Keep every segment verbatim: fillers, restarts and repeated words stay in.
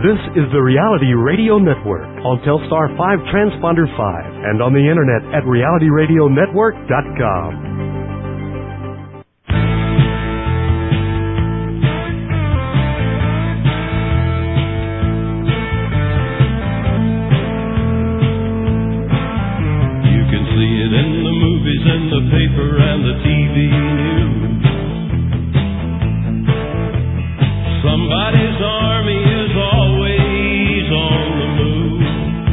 This is the Reality Radio Network on Telstar five Transponder five and on the internet at reality radio network dot com. The paper and the T V news. Somebody's army is always on the move.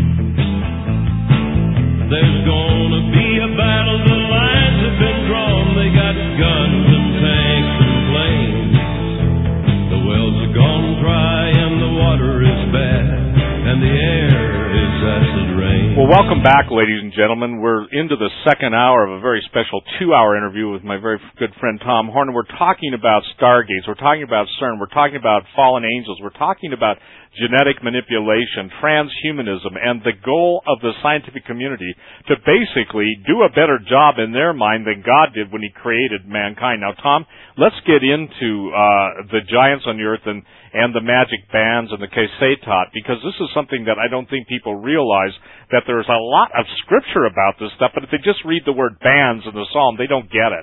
There's gonna be a battle, the lines have been drawn. They got guns and tanks and planes. The wells are gone dry and the water is bad and the air is acid rain. Well, welcome back, ladies and gentlemen. We're into the second hour of a very special two-hour interview with my very good friend Tom Horner. We're talking about stargates. We're talking about CERN. We're talking about fallen angels. We're talking about genetic manipulation, transhumanism, and the goal of the scientific community to basically do a better job in their mind than God did when He created mankind. Now, Tom, let's get into uh, the giants on the earth and, and the magic bands and the Kesetot, because this is something that I don't think people realize, that there's a lot of scripture about this stuff, but if they just read the word bands in the psalm, they don't get it.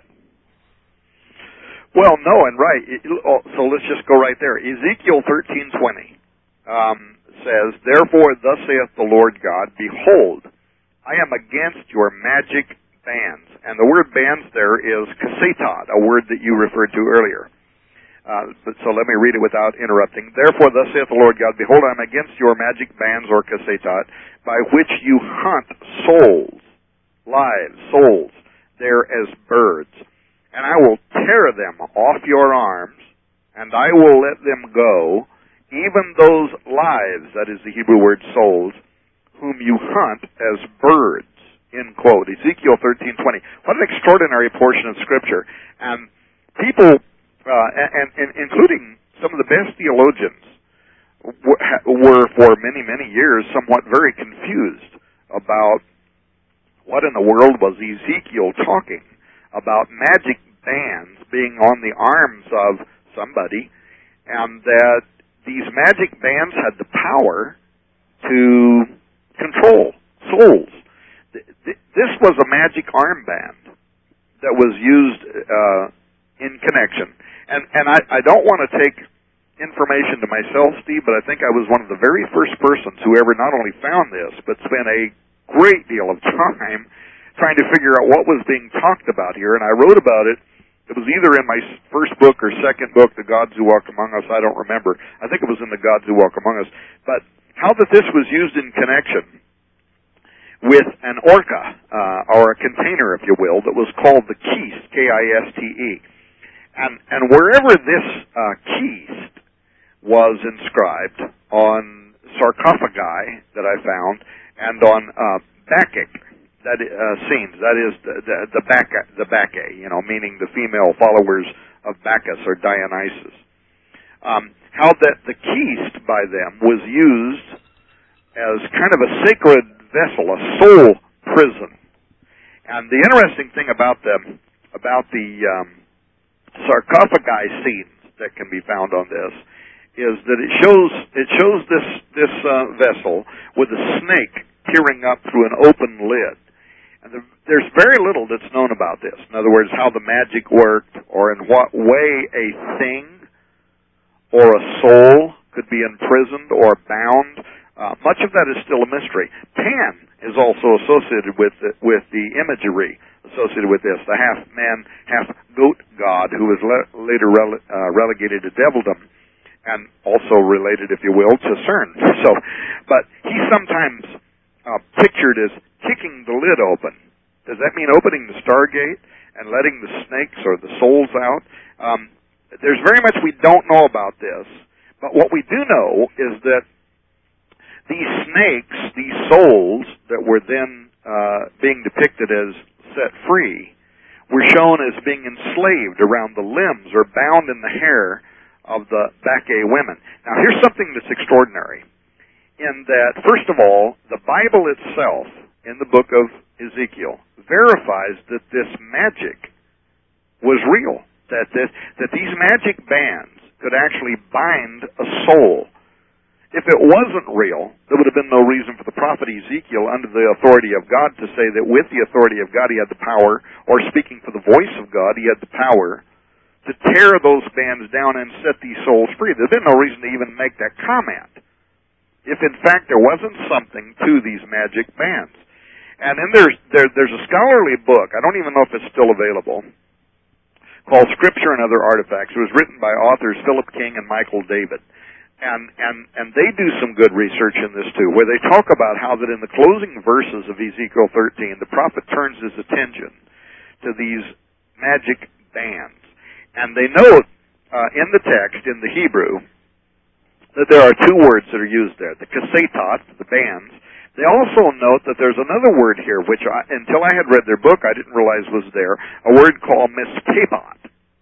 Well, no, and right. So let's just go right there. Ezekiel thirteen twenty um, says, "Therefore thus saith the Lord God, Behold, I am against your magic bands." And the word bands there is Kesetot, a word that you referred to earlier. Uh, but, so let me read it without interrupting. "Therefore thus saith the Lord God, Behold, I am against your magic bands, or Kesetot, by which you hunt souls, lives, souls, there as birds. And I will tear them off your arms, and I will let them go, even those lives," that is the Hebrew word souls, "whom you hunt as birds." End quote. Ezekiel thirteen twenty. What an extraordinary portion of Scripture. And people, uh, and, and including some of the best theologians, were for many, many years somewhat very confused about what in the world was Ezekiel talking about magic bands being on the arms of somebody, and that these magic bands had the power to control souls. This was a magic armband that was used uh, in connection. And, and I, I don't want to take information to myself, Steve, but I think I was one of the very first persons who ever not only found this, but spent a great deal of time trying to figure out what was being talked about here. And I wrote about it. It was either in my first book or second book, The Gods Who Walk Among Us. I don't remember. I think it was in The Gods Who Walk Among Us. But how that this was used in connection with an orca, uh, or a container, if you will, that was called the Kist, K I S T E. And, and wherever this uh, Kist was inscribed on sarcophagi that I found, and on uh, Bacchic that uh, scenes, that is the the, the Bacchae, the Bacchae, you know, meaning the female followers of Bacchus or Dionysus. Um, how that the Kist by them was used as kind of a sacred vessel, a soul prison. And the interesting thing about them, about the um, sarcophagi scenes that can be found on this, is that it shows it shows this this uh, vessel with a snake peering up through an open lid, and the, there's very little that's known about this. In other words, how the magic worked, or in what way a thing or a soul could be imprisoned or bound. Uh, much of that is still a mystery. Pan is also associated with the, with the imagery associated with this, the half man, half goat god, who was le- later rele- uh, relegated to devildom, and also related, if you will, to CERN. So, but he's sometimes uh, pictured as kicking the lid open. Does that mean opening the Stargate and letting the snakes or the souls out? Um, there's very much we don't know about this, but what we do know is that these snakes, these souls that were then uh, being depicted as set free, were shown as being enslaved around the limbs or bound in the hair of the Bacchae women. Now, here's something that's extraordinary, in that, first of all, the Bible itself, in the book of Ezekiel, verifies that this magic was real, that this, that these magic bands could actually bind a soul If it wasn't real, there would have been no reason for the prophet Ezekiel, under the authority of God, to say that with the authority of God he had the power, or speaking for the voice of God, he had the power to tear those bands down and set these souls free. There'd been no reason to even make that comment if, in fact, there wasn't something to these magic bands. And then there's there, there's a scholarly book, I don't even know if it's still available, called Scripture and Other Artifacts. It was written by authors Philip King and Michael David. And, and, and they do some good research in this too, where they talk about how that in the closing verses of Ezekiel thirteen, the prophet turns his attention to these magic bands. And they note uh, in the text, in the Hebrew, that there are two words that are used there, the kasetot, the bands. They also note that there's another word here, which I, until I had read their book, I didn't realize was there, a word called miskabot.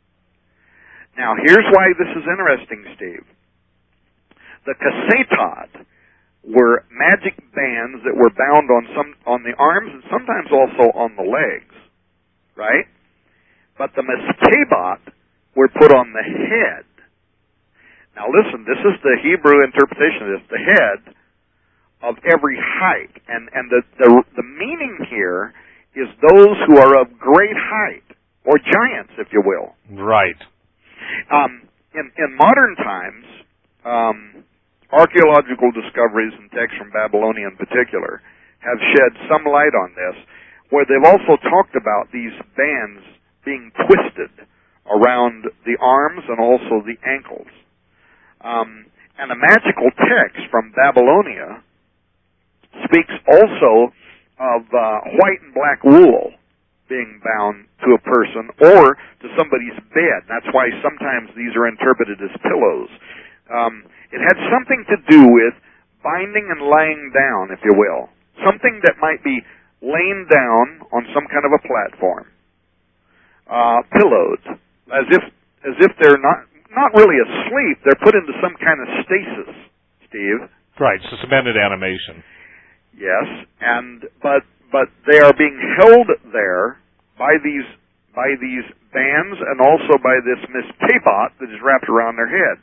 Now, here's why this is interesting, Steve. The kasetot were magic bands that were bound on some on the arms and sometimes also on the legs, right? But the miskabot were put on the head. Now listen, this is the Hebrew interpretation of this, the head of every height. And, and the, the, the meaning here is those who are of great height, or giants, if you will. Right. Um, in, in modern times, um, archaeological discoveries and texts from Babylonia in particular have shed some light on this, where they've also talked about these bands being twisted around the arms and also the ankles. Um, and a magical text from Babylonia speaks also of uh, white and black wool being bound to a person or to somebody's bed. That's why sometimes these are interpreted as pillows. Um, it had something to do with binding and laying down, if you will. Something that might be laying down on some kind of a platform, uh, pillowed, as if as if they're not not really asleep. They're put into some kind of stasis, Steve. Right, suspended animation. Yes, and but but they are being held there by these by these bands and also by this miskabot that is wrapped around their head.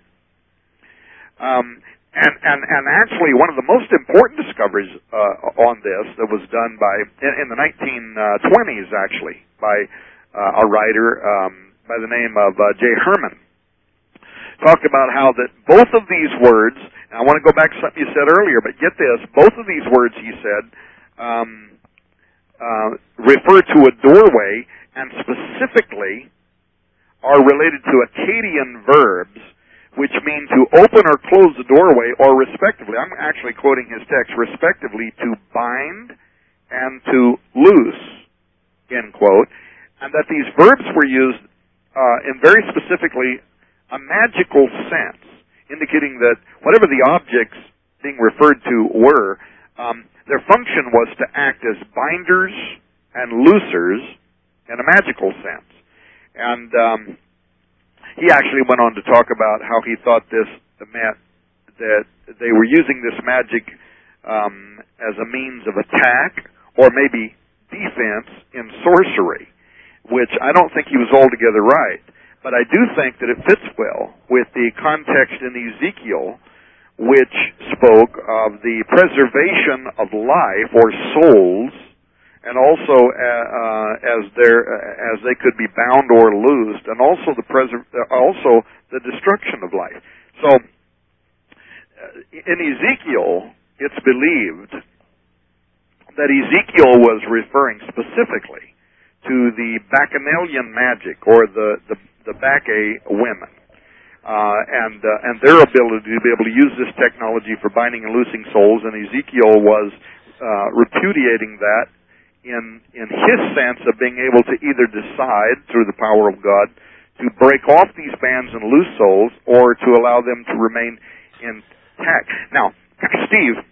Um, and, and, and actually, one of the most important discoveries uh, on this that was done by in, in the nineteen twenties, actually, by uh, a writer um, by the name of uh, J. Herman, talked about how that both of these words, and I want to go back to something you said earlier, but get this, both of these words, he said, um, uh, refer to a doorway and specifically are related to Akkadian verbs, which mean to open or close the doorway, or respectively, I'm actually quoting his text, respectively, to bind and to loose, end quote, and that these verbs were used uh, in very specifically a magical sense, indicating that whatever the objects being referred to were, um, their function was to act as binders and loosers in a magical sense. And um, he actually went on to talk about how he thought this meant that they were using this magic um, as a means of attack or maybe defense in sorcery, which I don't think he was altogether right. But I do think that it fits well with the context in Ezekiel, which spoke of the preservation of life or souls, and also uh, as their uh, as they could be bound or loosed, and also the preser- also the destruction of life. So, uh, in Ezekiel, it's believed that Ezekiel was referring specifically to the Bacchanalian magic, or the the, the Bacchae women, uh, and uh, and their ability to be able to use this technology for binding and loosing souls. And Ezekiel was uh, repudiating that in in his sense of being able to either decide through the power of God to break off these bands and loose souls, or to allow them to remain intact. Now, Steve,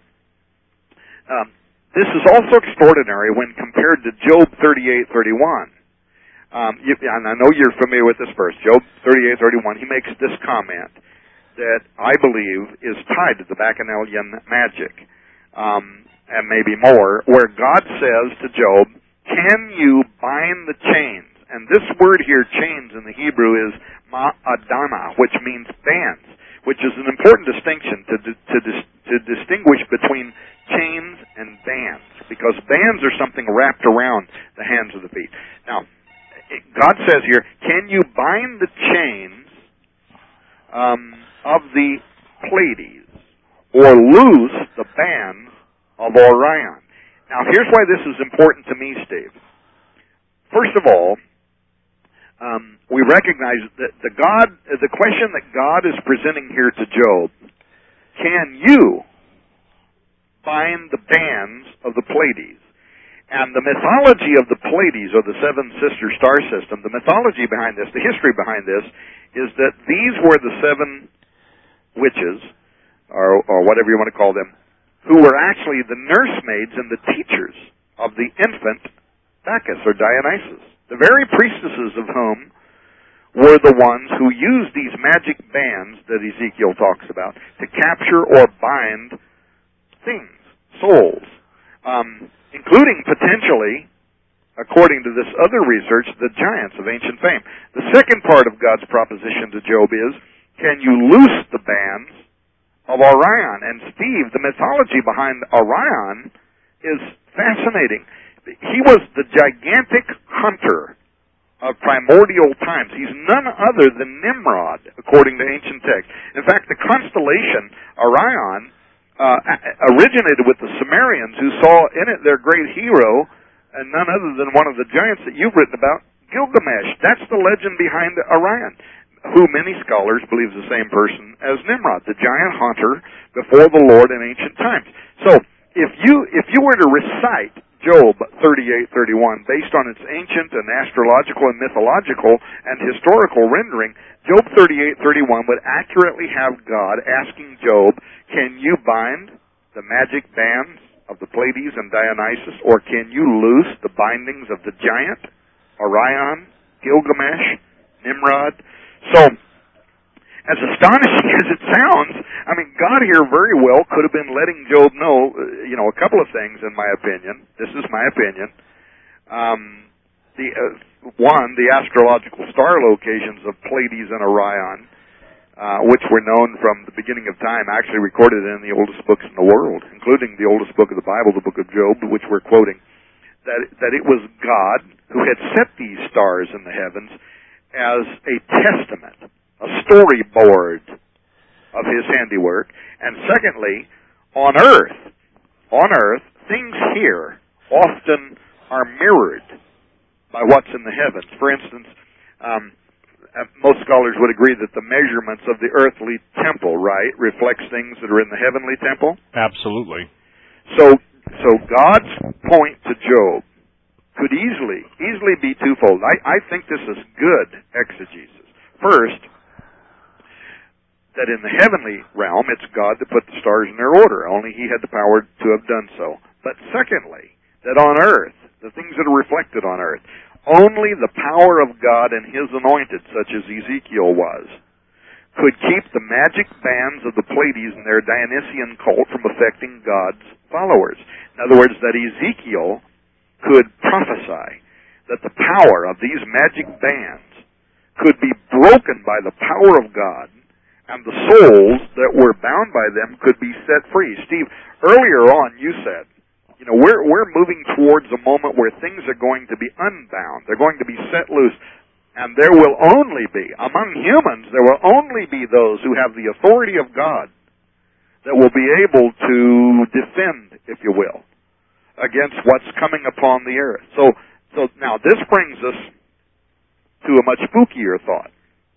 um, this is also extraordinary when compared to Job thirty-eight thirty-one. Um, you, and I know you're familiar with this verse, Job thirty-eight thirty-one. He makes this comment that I believe is tied to the Bacchanalian magic. Um, and maybe more, where God says to Job, can you bind the chains? And this word here, chains, in the Hebrew is ma'adana, which means bands, which is an important distinction to to, to distinguish between chains and bands, because bands are something wrapped around the hands of the feet. Now, God says here, can you bind the chains um, of the Pleiades or loose the bands of Orion? Now, here's why this is important to me, Steve. First of all, um, we recognize that the God, the question that God is presenting here to Job: can you bind the bands of the Pleiades? And the mythology of the Pleiades, or the seven sister star system, the mythology behind this, the history behind this, is that these were the seven witches, or, or whatever you want to call them, who were actually the nursemaids and the teachers of the infant Bacchus or Dionysus, the very priestesses of whom were the ones who used these magic bands that Ezekiel talks about to capture or bind things, souls, um, including potentially, according to this other research, the giants of ancient fame. The second part of God's proposition to Job is, can you loose the bands of Orion? And Steve, the mythology behind Orion is fascinating. He was the gigantic hunter of primordial times. He's none other than Nimrod, according to ancient texts. In fact, the constellation Orion uh, originated with the Sumerians, who saw in it their great hero, and none other than one of the giants that you've written about, Gilgamesh. That's the legend behind Orion, who many scholars believe is the same person as Nimrod, the giant hunter before the Lord in ancient times. So, if you if you were to recite Job thirty-eight thirty-one based on its ancient and astrological and mythological and historical rendering, Job thirty-eight thirty-one would accurately have God asking Job, can you bind the magic bands of the Pleiades and Dionysus, or can you loose the bindings of the giant, Orion, Gilgamesh, Nimrod? So, as astonishing as it sounds, I mean, God here very well could have been letting Job know, you know, a couple of things, in my opinion. This is my opinion. Um, the uh, one, the astrological star locations of Pleiades and Orion, uh, which were known from the beginning of time, actually recorded in the oldest books in the world, including the oldest book of the Bible, the book of Job, which we're quoting, that that it was God who had set these stars in the heavens as a testament, a storyboard of his handiwork. And secondly, on earth, on earth, things here often are mirrored by what's in the heavens. For instance, um, most scholars would agree that the measurements of the earthly temple, right, reflects things that are in the heavenly temple. Absolutely. So, so God's point to Job could easily, easily be twofold. I, I think this is good exegesis. First, that in the heavenly realm, it's God that put the stars in their order. Only He had the power to have done so. But secondly, that on earth, the things that are reflected on earth, only the power of God and His anointed, such as Ezekiel was, could keep the magic bands of the Pleiades and their Dionysian cult from affecting God's followers. In other words, that Ezekiel could prophesy that the power of these magic bands could be broken by the power of God, and the souls that were bound by them could be set free. Steve, earlier on you said, you know, we're we're moving towards a moment where things are going to be unbound. They're going to be set loose. And there will only be, among humans, there will only be those who have the authority of God that will be able to defend, if you will, against what's coming upon the earth. So, so now this brings us to a much spookier thought.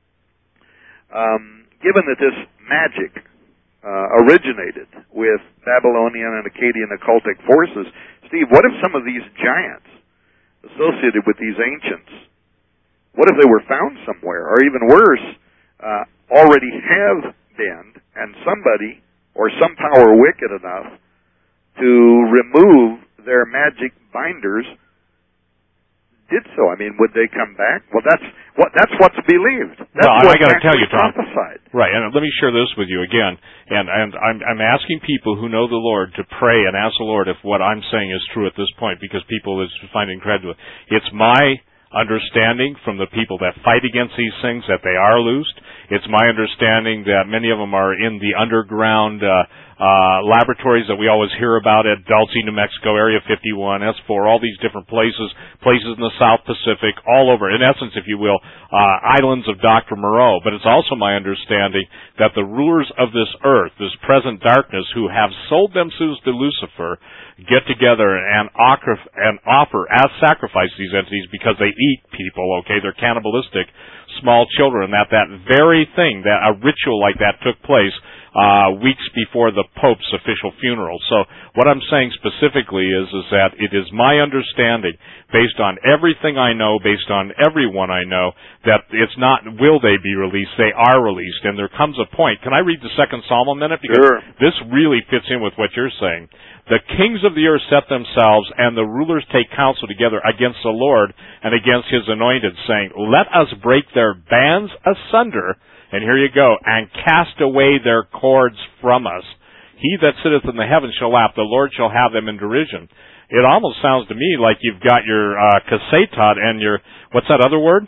Um, given that this magic uh, originated with Babylonian and Akkadian occultic forces, Steve, what if some of these giants associated with these ancients, what if they were found somewhere, or even worse, uh, already have been, and somebody or some power wicked enough to remove their magic binders did so? I mean, would they come back? Well, that's what that's what's believed. That's well, what I got to tell you, Tom. Prophesied. Right, and let me share this with you again. And and I'm I'm asking people who know the Lord to pray and ask the Lord if what I'm saying is true at this point, because people is finding incredible. It's my understanding from the people that fight against these things that they are loosed. It's my understanding that many of them are in the underground uh, uh, laboratories that we always hear about at Dulce, New Mexico, Area fifty-one, S four, all these different places, places in the South Pacific, all over, in essence, if you will, uh, islands of Doctor Moreau. But it's also my understanding that the rulers of this earth, this present darkness, who have sold themselves to Lucifer, get together and offer, and offer as sacrifice these entities because they eat people, okay, they're cannibalistic, small children, that that very thing, that a ritual like that took place uh, weeks before the Pope's official funeral. So what I'm saying specifically is, is that it is my understanding, based on everything I know, based on everyone I know, that it's not will they be released, they are released. And there comes a point. Can I read the second Psalm a minute? Because sure. This really fits in with what you're saying. The kings of the earth set themselves, and the rulers take counsel together against the Lord and against his anointed, saying, let us break their bands asunder, and here you go, and cast away their cords from us. He that sitteth in the heavens shall laugh, the Lord shall have them in derision. It almost sounds to me like you've got your uh, kasetot and your, what's that other word?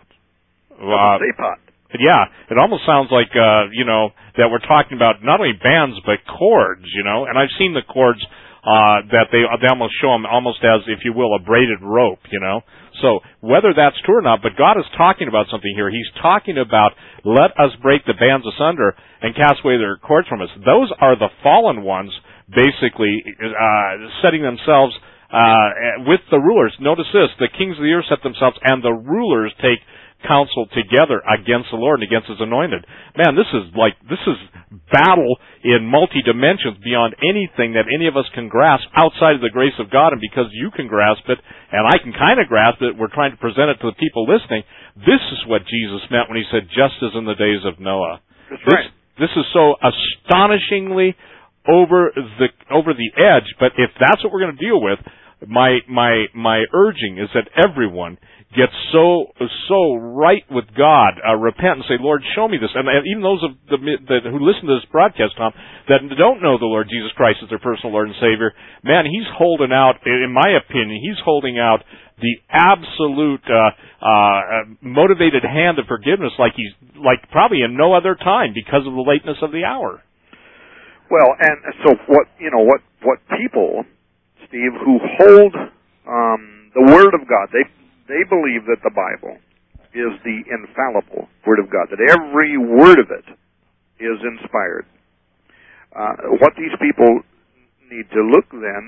Uh, Kasetot. Yeah, it almost sounds like, uh, you know, that we're talking about not only bands, but cords, you know, and I've seen the cords Uh, that they they almost show them almost as, if you will, a braided rope, you know. So whether that's true or not, but God is talking about something here. He's talking about, let us break the bands asunder and cast away their cords from us. Those are the fallen ones, basically uh, setting themselves uh, with the rulers. Notice this: the kings of the earth set themselves, and the rulers take counsel together against the Lord and against his anointed. Man, this is like, this is battle in multi-dimensions beyond anything that any of us can grasp outside of the grace of God. And because you can grasp it, and I can kind of grasp it, we're trying to present it to the people listening. This is what Jesus meant when he said, just as in the days of Noah. That's right. This, this is so astonishingly over the, over the edge, but if that's what we're going to deal with, my, my, my urging is that everyone get so so right with God, uh, repent and say, Lord, show me this. And, and even those of the, the, who listen to this broadcast, Tom, that don't know the Lord Jesus Christ as their personal Lord and Savior, man, he's holding out, in my opinion, he's holding out the absolute uh, uh, motivated hand of forgiveness like he's like probably in no other time because of the lateness of the hour. Well, and so what, you know, what, what people, Steve, who hold um, the Word of God, they They believe that the Bible is the infallible Word of God, that every word of it is inspired. Uh, what these people need to look then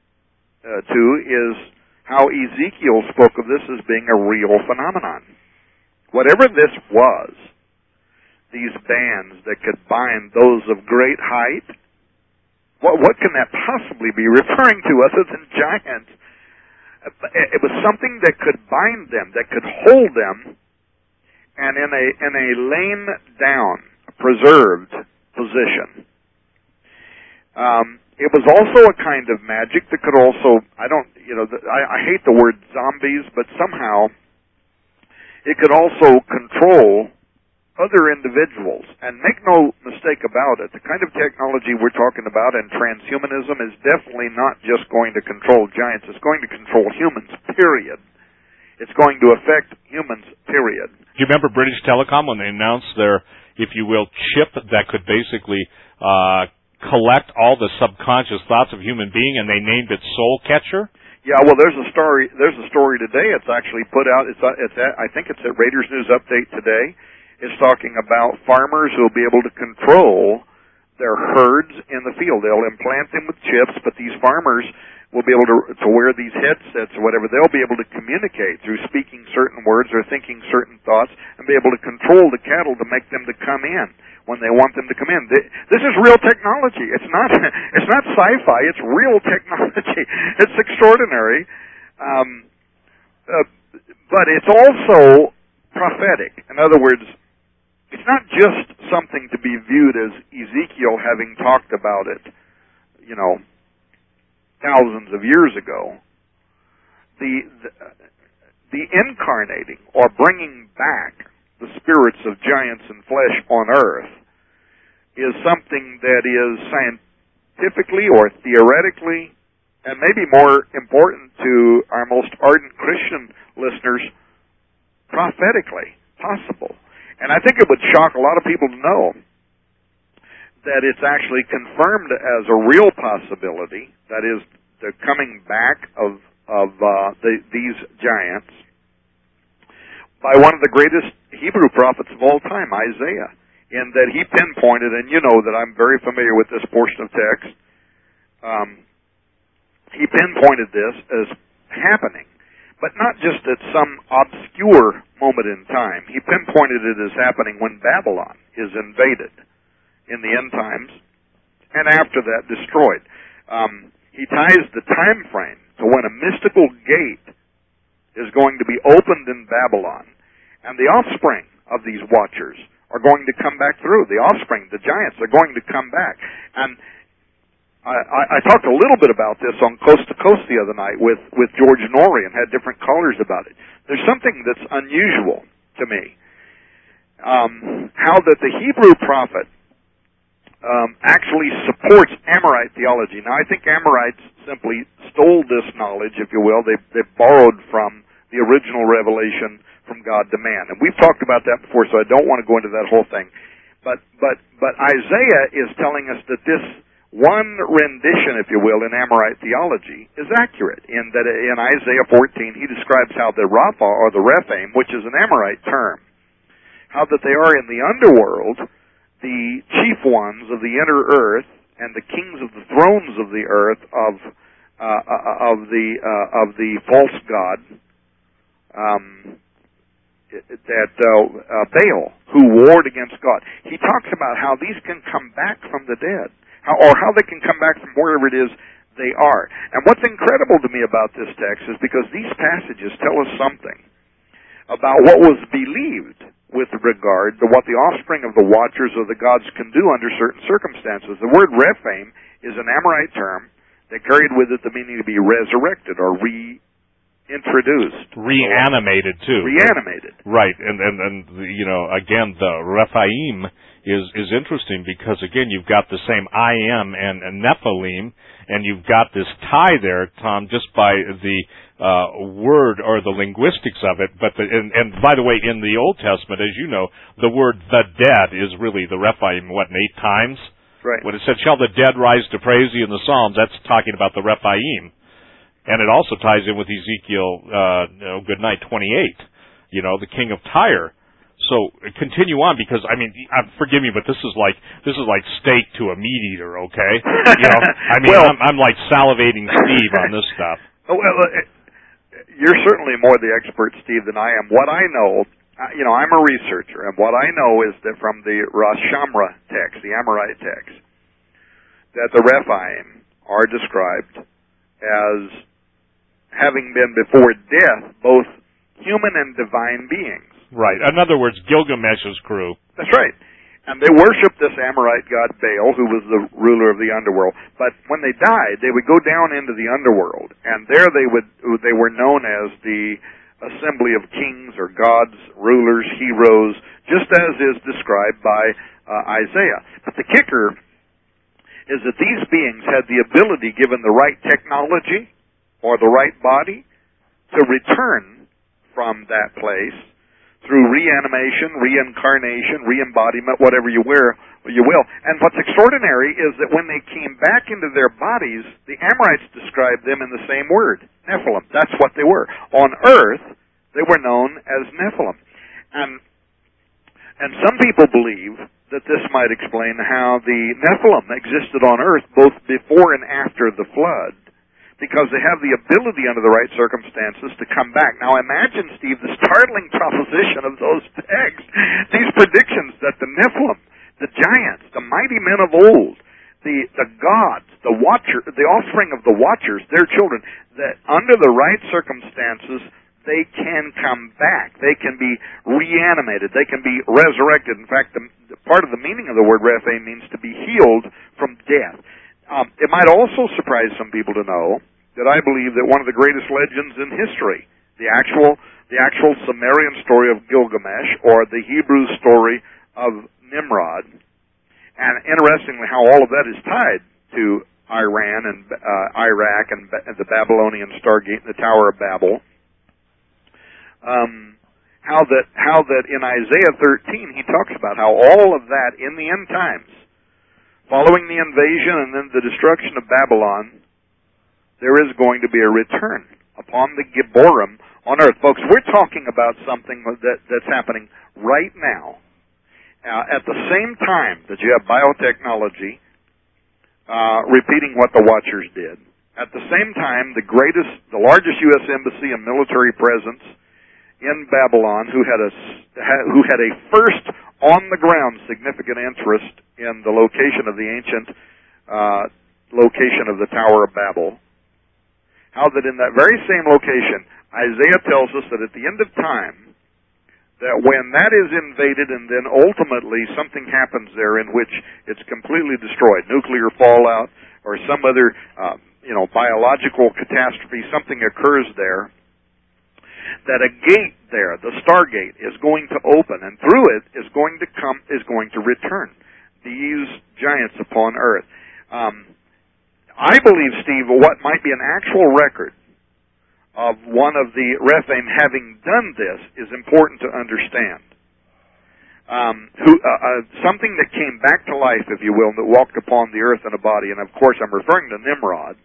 uh, to is how Ezekiel spoke of this as being a real phenomenon. Whatever this was, these bands that could bind those of great height, what, what can that possibly be referring to other than giants? It was something that could bind them, that could hold them, and in a in a lain down, preserved position. Um, it was also a kind of magic that could also, I don't, you know, I, I hate the word zombies, but somehow it could also control other individuals. And make no mistake about it, the kind of technology we're talking about in transhumanism is definitely not just going to control giants. It's going to control humans, period. It's going to affect humans, period. Do you remember British Telecom when they announced their, if you will, chip that could basically uh, collect all the subconscious thoughts of human being, and they named it Soul Catcher? Yeah, well, there's a story. There's a story today. It's actually put out. It's it's at, I think it's at Raiders News Update today. Is talking about farmers who will be able to control their herds in the field. They'll implant them with chips, but these farmers will be able to, to wear these headsets or whatever. They'll be able to communicate through speaking certain words or thinking certain thoughts and be able to control the cattle to make them to come in when they want them to come in. This is real technology. It's not, it's not sci-fi. It's real technology. It's extraordinary. Um, uh, but it's also prophetic. In other words, it's not just something to be viewed as Ezekiel having talked about it, you know, thousands of years ago. The, the, the incarnating or bringing back the spirits of giants and flesh on earth is something that is scientifically or theoretically, and maybe more important to our most ardent Christian listeners, prophetically possible. And I think it would shock a lot of people to know that it's actually confirmed as a real possibility, that is, the coming back of of uh, the, these giants, by one of the greatest Hebrew prophets of all time, Isaiah, in that he pinpointed, and you know that I'm very familiar with this portion of text, um, he pinpointed this as happening, but not just at some obscure moment in time. He pinpointed it as happening when Babylon is invaded in the end times, and after that destroyed. Um, he ties the time frame to when a mystical gate is going to be opened in Babylon, and the offspring of these watchers are going to come back through. The offspring, the giants, are going to come back. And I, I, I talked a little bit about this on Coast to Coast the other night with, with George Norrie and had different callers about it. There's something that's unusual to me. Um, how that the Hebrew prophet Um, actually supports Amorite theology. Now, I think Amorites simply stole this knowledge, if you will. They they borrowed from the original revelation from God to man, and we've talked about that before, so I don't want to go into that whole thing. But but but Isaiah is telling us that this one rendition, if you will, in Amorite theology is accurate. In that in Isaiah fourteen, he describes how the Rapha or the Rephaim, which is an Amorite term, how that they are in the underworld, the chief ones of the inner earth, and the kings of the thrones of the earth of uh, of the uh, of the false god, um, that uh, uh, Baal, who warred against God. He talks about how these can come back from the dead, how, or how they can come back from wherever it is they are. And what's incredible to me about this text is because these passages tell us something about what was believed with regard to what the offspring of the watchers of the gods can do under certain circumstances. The word Rephaim is an Amorite term that carried with it the meaning to be resurrected or reintroduced. Reanimated, too. Reanimated. Right, and, and, and you know, again, the Rephaim is, is interesting because, again, you've got the same I am and, and Nephilim, and you've got this tie there, Tom, just by the uh, word or the linguistics of it. But the, and, and by the way, in the Old Testament, as you know, the word the dead is really the Rephaim, what, eight times? Right. When it said, shall the dead rise to praise you in the Psalms, that's talking about the Rephaim. And it also ties in with Ezekiel, uh, no, good night, twenty-eight, you know, the king of Tyre. So continue on, because I mean, uh, forgive me, but this is like this is like steak to a meat eater, okay? You know, I mean, well, I'm, I'm like salivating Steve on this stuff. Well, uh, you're certainly more the expert, Steve, than I am. What I know, uh, you know, I'm a researcher, and what I know is that from the Rosh Shamra text, the Amorite text, that the Rephaim are described as having been before death both human and divine beings. Right. In other words, Gilgamesh's crew. That's right. And they worshiped this Amorite god Baal, who was the ruler of the underworld. But when they died, they would go down into the underworld, and there they would they were known as the assembly of kings or gods, rulers, heroes, just as is described by uh, Isaiah. But the kicker is that these beings had the ability, given the right technology or the right body, to return from that place through reanimation, reincarnation, reembodiment, whatever you wear, you will. And what's extraordinary is that when they came back into their bodies, the Amorites described them in the same word, Nephilim. That's what they were. On earth, they were known as Nephilim. And and some people believe that this might explain how the Nephilim existed on earth both before and after the flood, because they have the ability under the right circumstances to come back. Now imagine, Steve, the startling proposition of those texts, these predictions that the Nephilim, the giants, the mighty men of old, the, the gods, the watcher, the offspring of the watchers, their children, that under the right circumstances, they can come back. They can be reanimated. They can be resurrected. In fact, the, the part of the meaning of the word Rephaim means to be healed from death. Um, it might also surprise some people to know that I believe that one of the greatest legends in history, the actual the actual Sumerian story of Gilgamesh, or the Hebrew story of Nimrod, and interestingly how all of that is tied to Iran and uh, Iraq and, ba- and the Babylonian Stargate and the Tower of Babel, um, how that how that in Isaiah thirteen he talks about how all of that in the end times, following the invasion and then the destruction of Babylon, there is going to be a return upon the Gibborim on earth. Folks, we're talking about something that, that's happening right now. Uh, at the same time that you have biotechnology uh, repeating what the Watchers did, at the same time the greatest, the largest U S embassy and military presence in Babylon, who had a who had a first on the ground significant interest in the location of the ancient uh, location of the Tower of Babel, how that in that very same location, Isaiah tells us that at the end of time, that when that is invaded and then ultimately something happens there in which it's completely destroyed, nuclear fallout or some other uh, you know biological catastrophe, something occurs there, that a gate there, the Stargate, is going to open, and through it is going to come is going to return these giants upon earth. Um, I believe, Steve, what might be an actual record of one of the Rephaim having done this is important to understand. Um, who, uh, uh, something that came back to life, if you will, that walked upon the earth in a body, and of course I'm referring to Nimrod,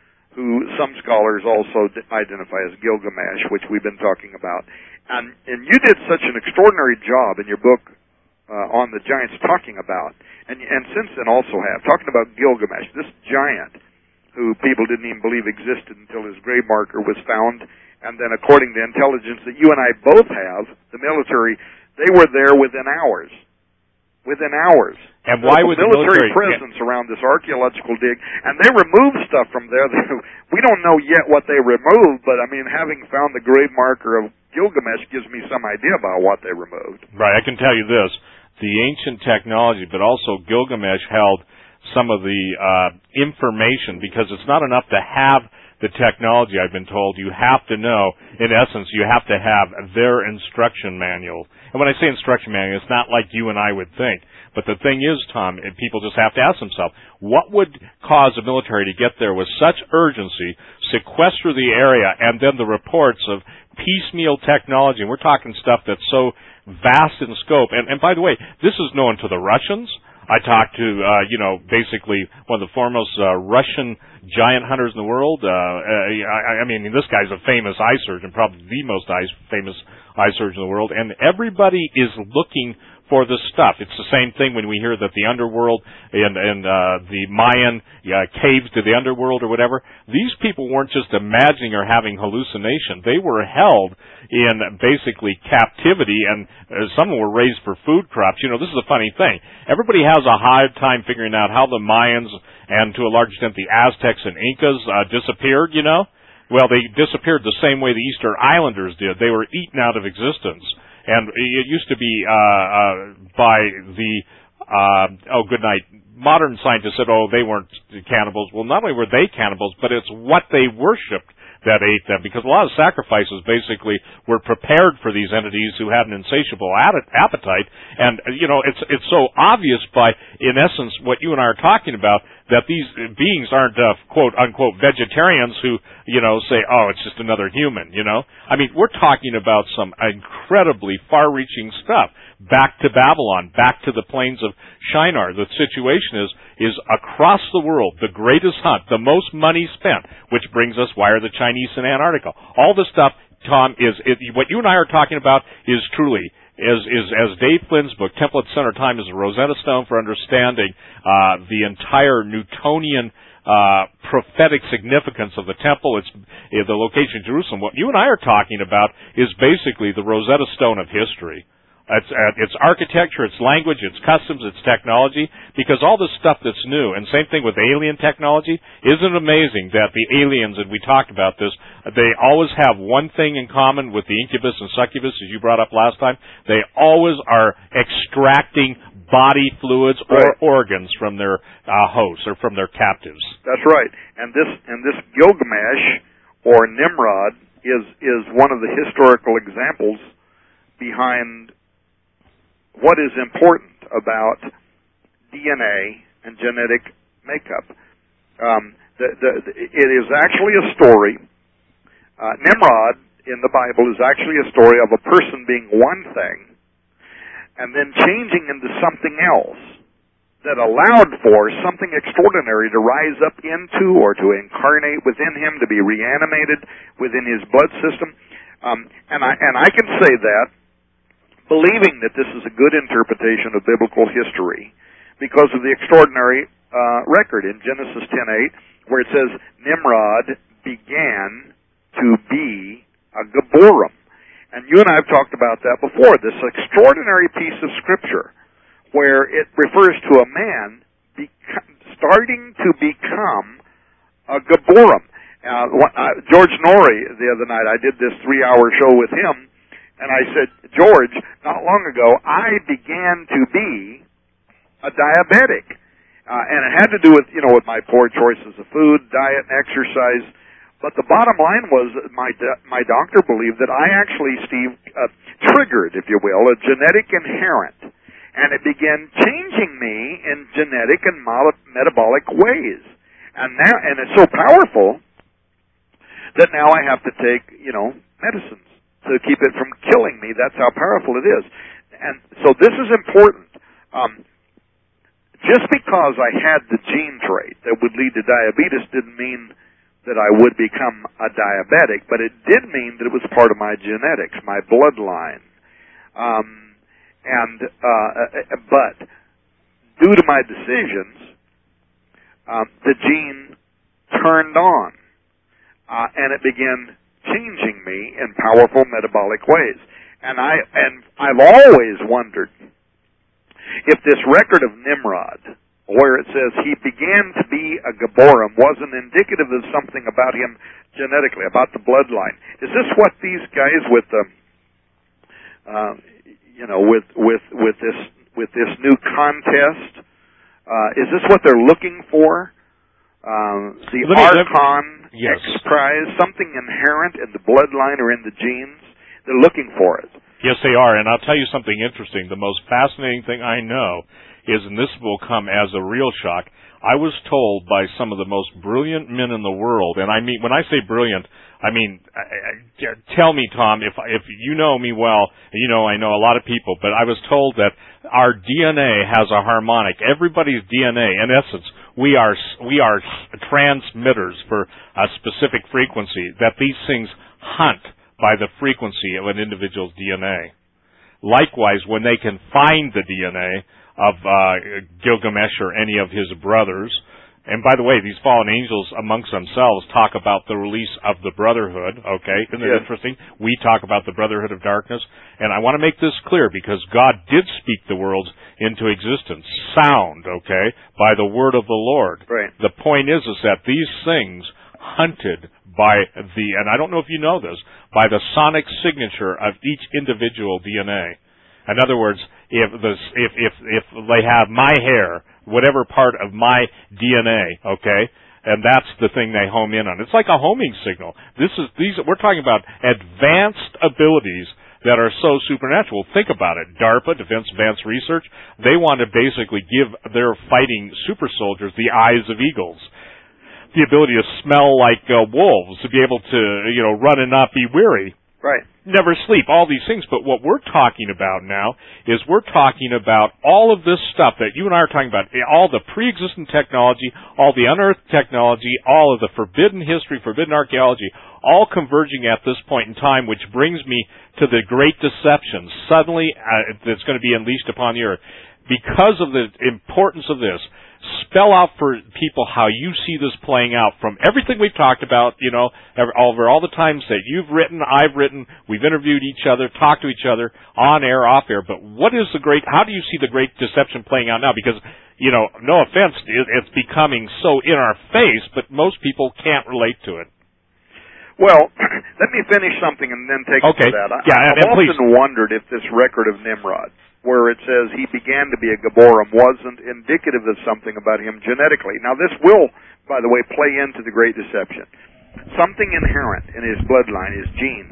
who some scholars also identify as Gilgamesh, which we've been talking about. And, and you did such an extraordinary job in your book uh, on the giants talking about, and, and since then also have, talking about Gilgamesh, this giant who people didn't even believe existed until his grave marker was found. And then according to intelligence that you and I both have, the military, they were there within hours. Within hours. And why would the military, military presence yeah. around this archaeological dig? And they removed stuff from there. We don't know yet what they removed, but I mean, having found the grave marker of Gilgamesh gives me some idea about what they removed. Right, I can tell you this. The ancient technology, but also Gilgamesh held some of the uh, information, because it's not enough to have the technology, I've been told. You have to know, in essence, you have to have their instruction manual. And when I say instruction manual, it's not like you and I would think. But the thing is, Tom, people just have to ask themselves, what would cause the military to get there with such urgency, sequester the area, and then the reports of piecemeal technology? And we're talking stuff that's so vast in scope. And, and by the way, this is known to the Russians. I talked to, uh, you know, basically one of the foremost uh, Russian giant hunters in the world. Uh, I, I mean, this guy's a famous eye surgeon, probably the most eye, famous eye surgeon in the world, and everybody is looking for this stuff. It's the same thing when we hear that the underworld and, and uh, the Mayan uh, caves to the underworld or whatever. These people weren't just imagining or having hallucination. They were held in basically captivity, and uh, some were raised for food crops. You know, this is a funny thing. Everybody has a hard time figuring out how the Mayans and to a large extent the Aztecs and Incas uh, disappeared, you know. Well, they disappeared the same way the Easter Islanders did. They were eaten out of existence. And it used to be uh, uh, by the, uh, oh, good night, modern scientists said, oh, they weren't cannibals. Well, not only were they cannibals, but it's what they worshipped that ate them, because a lot of sacrifices basically were prepared for these entities who had an insatiable appetite. And, you know, it's it's so obvious by, in essence, what you and I are talking about, that these beings aren't, uh, quote, unquote, vegetarians who, you know, say, oh, it's just another human, you know. I mean, we're talking about some incredibly far-reaching stuff. Back to Babylon, back to the plains of Shinar. The situation is, is across the world, the greatest hunt, the most money spent, which brings us, why are the Chinese in Antarctica? All this stuff, Tom, is, it, what you and I are talking about is truly, is, is as Dave Flynn's book, Temple at Center Time, is a Rosetta Stone for understanding uh, the entire Newtonian Uh, prophetic significance of the temple, its uh, the location of Jerusalem. What you and I are talking about is basically the Rosetta Stone of history. It's, uh, it's architecture, it's language, it's customs, it's technology, because all this stuff that's new, and same thing with alien technology. Isn't it amazing that the aliens, and we talked about this, they always have one thing in common with the incubus and succubus, as you brought up last time. They always are extracting body fluids or right. organs from their uh, hosts or from their captives. That's right. And this and this Gilgamesh or Nimrod is is one of the historical examples behind what is important about D N A and genetic makeup. Um, the, the, it is actually a story. Uh, Nimrod in the Bible is actually a story of a person being one thing and then changing into something else that allowed for something extraordinary to rise up into or to incarnate within him, to be reanimated within his blood system. Um, and I and I can say that, believing that this is a good interpretation of biblical history, because of the extraordinary uh, record in Genesis ten eight, where it says Nimrod began to be a Geborim. And you and I have talked about that before, this extraordinary piece of Scripture where it refers to a man beca- starting to become a Geborim. Uh, uh, George Norrie, the other night, I did this three-hour show with him, and I said, George, not long ago, I began to be a diabetic. Uh, and it had to do with, you know, with my poor choices of food, diet, and exercise. But the bottom line was that my my doctor believed that I actually, Steve, uh, triggered, if you will, a genetic inherent, and it began changing me in genetic and metabolic ways. And now, and it's so powerful that now I have to take, you know, medicines to keep it from killing me. That's how powerful it is. And so this is important. Um, just because I had the gene trait that would lead to diabetes didn't mean that I would become a diabetic, but it did mean that it was part of my genetics, my bloodline. Um, and uh, but due to my decisions, um, the gene turned on, uh, and it began changing me in powerful metabolic ways. And I and I've always wondered if this record of Nimrod, where it says he began to be a Geborim, wasn't indicative of something about him genetically, about the bloodline. Is this what these guys with the, uh, you know, with with with this with this new contest, uh, is this what they're looking for? Um, the me, Archon yes. X Prize, something inherent in the bloodline or in the genes. They're looking for it. Yes, they are, and I'll tell you something interesting. The most fascinating thing I know is, and this will come as a real shock, I was told by some of the most brilliant men in the world, and I mean, when I say brilliant, I mean, I, I, tell me, Tom, if if you know me well, you know I know a lot of people, but I was told that our D N A has a harmonic. Everybody's D N A, in essence, we are we are transmitters for a specific frequency, that these things hunt by the frequency of an individual's D N A. Likewise, when they can find the D N A of uh, Gilgamesh or any of his brothers, and by the way, these fallen angels amongst themselves talk about the release of the brotherhood, okay? Isn't it yes. interesting? We talk about the brotherhood of darkness, and I want to make this clear because God did speak the worlds into existence, sound, okay, by the word of the Lord. Right. The point is, is that these things hunted by the, and I don't know if you know this, by the sonic signature of each individual D N A. In other words, if the if if if they have my hair, whatever part of my D N A, okay, and that's the thing they home in on. It's like a homing signal. This is these we're talking about advanced abilities that are so supernatural. Think about it. DARPA, Defense Advanced Research, they want to basically give their fighting super soldiers the eyes of eagles, the ability to smell like uh, wolves, to be able to, you know, run and not be weary. Right. Never sleep, all these things. But what we're talking about now is we're talking about all of this stuff that you and I are talking about, all the pre-existent technology, all the unearthed technology, all of the forbidden history, forbidden archaeology, all converging at this point in time, which brings me to the great deception suddenly uh, that's going to be unleashed upon the earth. Because of the importance of this, spell out for people how you see this playing out from everything we've talked about, you know, over all the times that you've written, I've written, we've interviewed each other, talked to each other, on air, off air. But what is the great, how do you see the great deception playing out now? Because, you know, no offense, it's becoming so in our face, but most people can't relate to it. Well, let me finish something and then take okay. to that. I, yeah, I've and, and often please. wondered if this record of Nimrod, where it says he began to be a Geborim, wasn't indicative of something about him genetically. Now, this will, by the way, play into the Great Deception. Something inherent in his bloodline, his genes,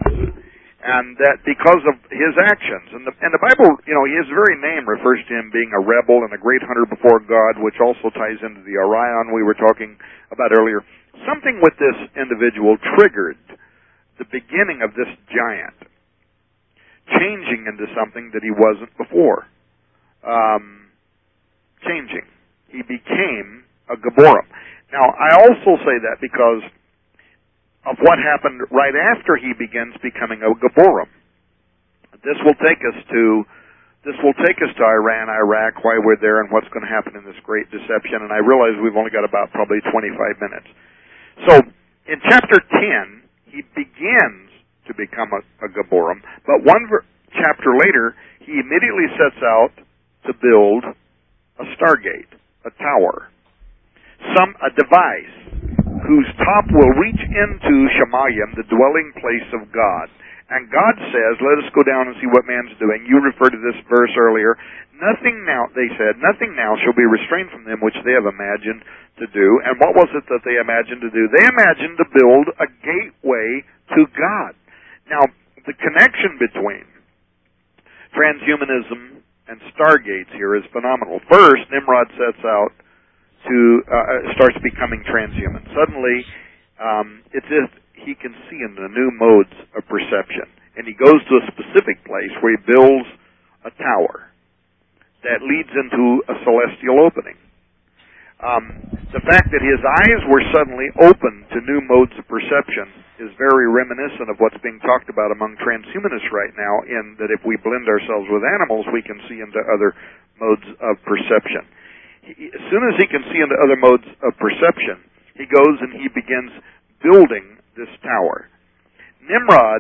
and that because of his actions. And the, and the Bible, you know, his very name refers to him being a rebel and a great hunter before God, which also ties into the Orion we were talking about earlier. Something with this individual triggered the beginning of this giant changing into something that he wasn't before. Um, changing. He became a Gibborim. Now, I also say that because of what happened right after he begins becoming a Gibborim. This will take us to this will take us to Iran, Iraq, why we're there, and what's going to happen in this great deception. And I realize we've only got about probably twenty-five minutes. So, in chapter ten, he begins to become a, a Gibborim, but one ver- chapter later, he immediately sets out to build a stargate, a tower, some a device whose top will reach into Shemayim, the dwelling place of God. And God says, let us go down and see what man's doing. You referred to this verse earlier. Nothing now, they said, nothing now shall be restrained from them which they have imagined to do. And what was it that they imagined to do? They imagined to build a gateway to God. Now, the connection between transhumanism and stargates here is phenomenal. First, Nimrod sets out to, uh, starts becoming transhuman. Suddenly, um, it's as if he can see in the new modes of perception. And he goes to a specific place where he builds a tower that leads into a celestial opening. Um, the fact that his eyes were suddenly open to new modes of perception is very reminiscent of what's being talked about among transhumanists right now, in that if we blend ourselves with animals, we can see into other modes of perception. He, as soon as he can see into other modes of perception, he goes and he begins building this tower. Nimrod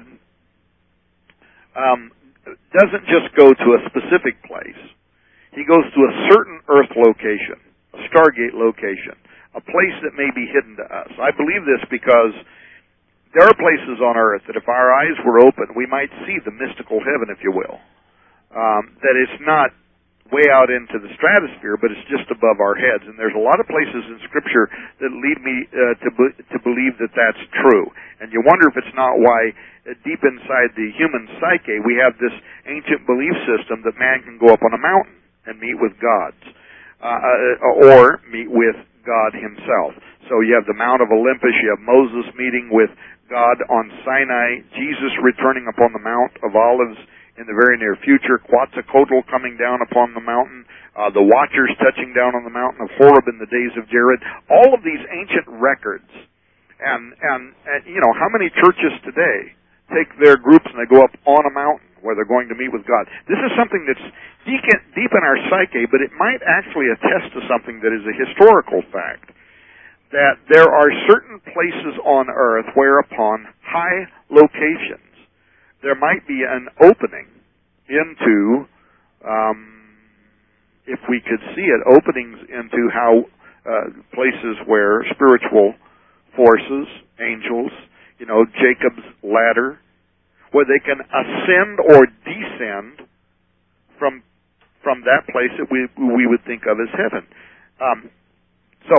um, doesn't just go to a specific place. He goes to a certain earth location, a stargate location, a place that may be hidden to us. I believe this because there are places on earth that if our eyes were open, we might see the mystical heaven, if you will. Um, that it's not way out into the stratosphere, but it's just above our heads. And there's a lot of places in Scripture that lead me uh, to be, to believe that that's true. And you wonder if it's not why uh, deep inside the human psyche we have this ancient belief system that man can go up on a mountain and meet with gods, uh, or meet with God himself. So you have the Mount of Olympus, you have Moses meeting with God on Sinai, Jesus returning upon the Mount of Olives in the very near future, Quetzalcoatl coming down upon the mountain, uh, the Watchers touching down on the mountain of Horeb in the days of Jared. All of these ancient records. And, and, and, you know, how many churches today take their groups and they go up on a mountain where they're going to meet with God? This is something that's deep in our psyche, but it might actually attest to something that is a historical fact. That there are certain places on earth whereupon high locations there might be an opening into, um, if we could see it, openings into how uh, places where spiritual forces, angels, you know, Jacob's ladder, where they can ascend or descend from from that place that we we would think of as heaven. Um, so,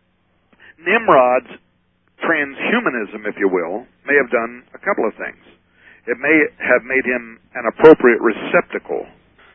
Nimrod's transhumanism, if you will, may have done a couple of things. It may have made him an appropriate receptacle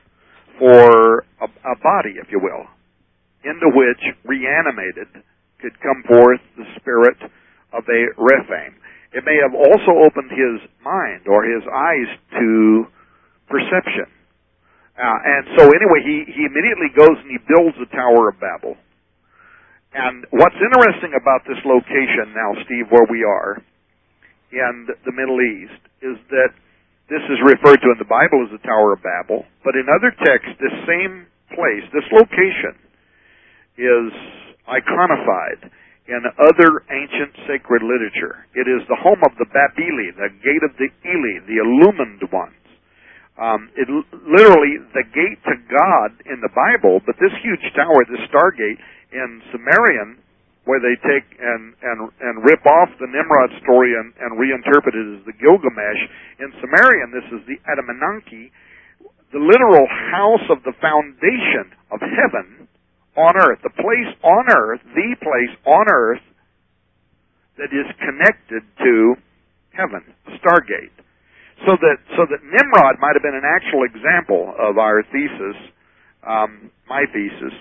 for a, a body, if you will, into which, reanimated, could come forth the spirit of a Rephaim. It may have also opened his mind or his eyes to perception. Uh, and so anyway, he, he immediately goes and he builds the Tower of Babel. And what's interesting about this location now, Steve, where we are, in the Middle East, is that this is referred to in the Bible as the Tower of Babel, but in other texts, this same place, this location, is iconified in other ancient sacred literature. It is the home of the Babili, the gate of the Eli, the illumined ones. Um, it literally the gate to God in the Bible, but this huge tower, this Stargate in Sumerian, where they take and, and, and rip off the Nimrod story and, and reinterpret it as the Gilgamesh. In Sumerian, this is the Adamananki, the literal house of the foundation of heaven on earth, the place on earth, the place on earth that is connected to heaven, Stargate. So that so that Nimrod might have been an actual example of our thesis, um, my thesis,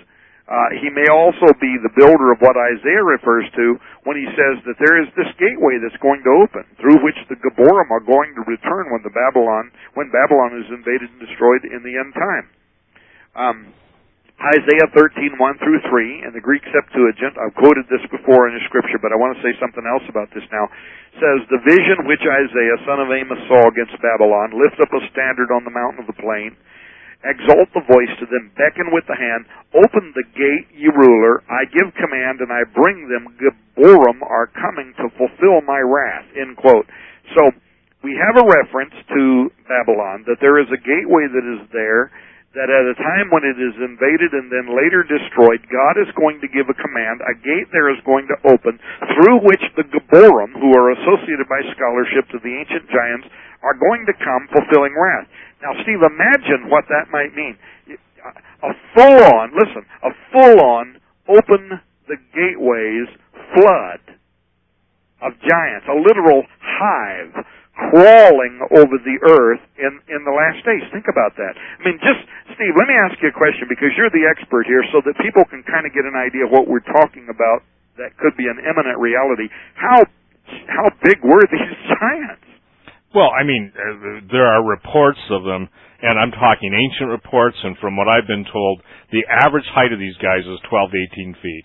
Uh, he may also be the builder of what Isaiah refers to when he says that there is this gateway that's going to open, through which the Geborim are going to return when the Babylon, when Babylon is invaded and destroyed in the end time. Um, Isaiah thirteen, one through three, in the Greek Septuagint, I've quoted this before in the Scripture, but I want to say something else about this now, says, "The vision which Isaiah, son of Amos, saw against Babylon, lift up a standard on the mountain of the plain, exalt the voice to them, beckon with the hand, open the gate, ye ruler, I give command, and I bring them, Geborim are coming to fulfill my wrath," end quote. So, we have a reference to Babylon, that there is a gateway that is there, that at a time when it is invaded and then later destroyed, God is going to give a command, a gate there is going to open, through which the Geborim, who are associated by scholarship to the ancient giants, are going to come fulfilling wrath. Now, Steve, imagine what that might mean. A full-on, listen, a full-on, open the gateways flood of giants, a literal hive crawling over the earth in, in the last days. Think about that. I mean, just, Steve, let me ask you a question, because you're the expert here, so that people can kind of get an idea of what we're talking about that could be an imminent reality. How, how big were these giants? Well, I mean, uh, there are reports of them, and I'm talking ancient reports, and from what I've been told, the average height of these guys is twelve to eighteen feet.